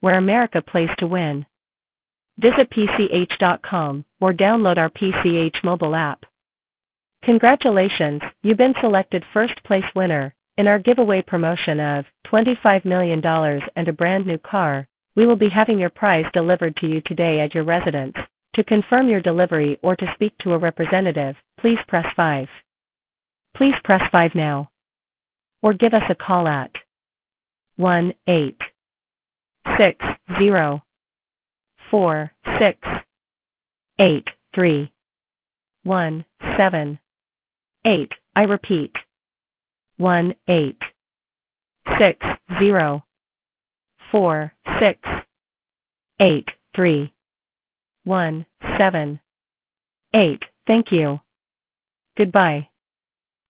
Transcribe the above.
where America plays to win. Visit PCH.com or download our PCH mobile app. Congratulations, you've been selected first place winner in our giveaway promotion of $25 million and a brand new car. We will be having your prize delivered to you today at your residence. To confirm your delivery or to speak to a representative, please press 5. Please press 5 now. Or give us a call at 1-860-46-83-17. I repeat, 1-860-46-83-17. Thank you. Goodbye.